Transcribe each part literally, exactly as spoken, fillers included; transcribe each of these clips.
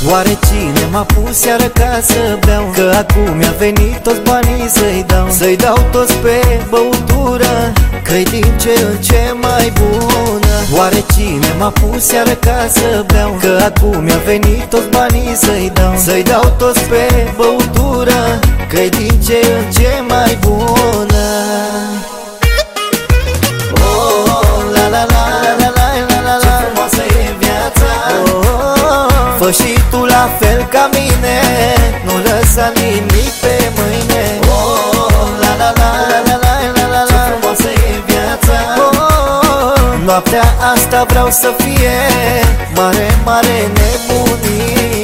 Oare cine m-a pus iară ca să beau? Că acum mi-a venit toți banii să-i dau. Să-i dau toți pe băutură, că-i din ce în ce mai bună. Oare cine m-a pus iară ca să beau? Că acum mi-a venit toți banii să-i dau. Să-i dau toți pe băutură, că-i din ce în ce mai bună. Oh, la la la la la la la, ce frumoasă e viața. Oh, fă și tu la fel ca mine, nu lăsa nimic pe mâine. Oh, la la la la la la la, ce frumoasă e viața. Oh, noaptea asta vreau să fie mare, mare nebunie.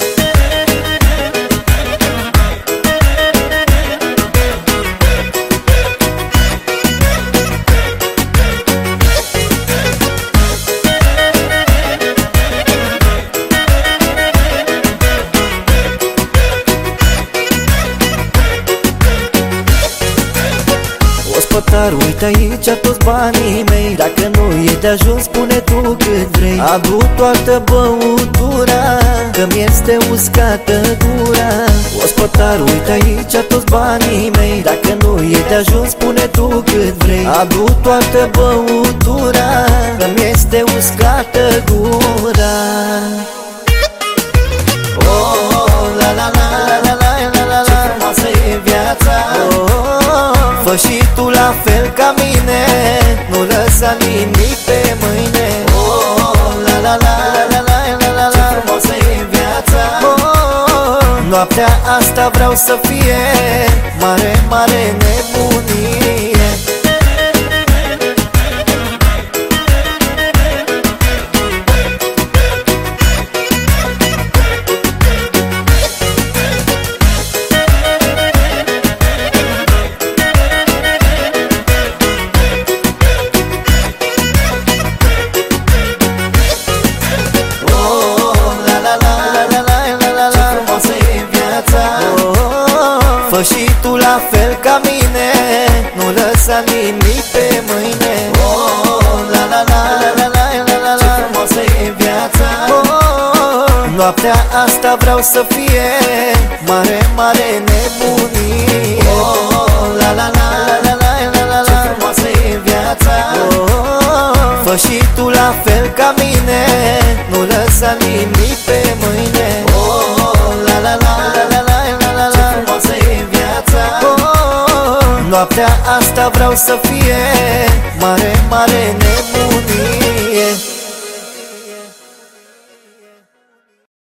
Ospătar, uite aici toți banii mei, dacă nu e de ajuns, spune tu cât vrei. Adu toată băutura, că mi-este uscată gura. Ospătar, uite aici toți banii mei, dacă nu e de ajuns, spune tu cât vrei. Adu toată băutura, că mi-este uscată gura. Oh, la la la la la la la, ce frumoasă e viața. Fă și tu la fel ca mine, nu lăsa nimic pe mâine. Oh, la la la la la la la, ce frumoasă e viața. Oh, noaptea asta vreau să fie mare, mare nebunie. Fă și tu la fel ca mine, nu lăsa nimic pe mâine. Oh, la la la la la la la, ce frumoasă e viața. Oh, noaptea asta vreau să fie mare, mare nebunie. Oh, la la la la la la la, ce frumoasă e viața. Oh, fă și tu la fel ca mine, nu lăsa nimic pe mâine. Oh, la la la la la la la, ce frumoasă e viața. Oh, noaptea asta vreau să fie mare, mare nebunie.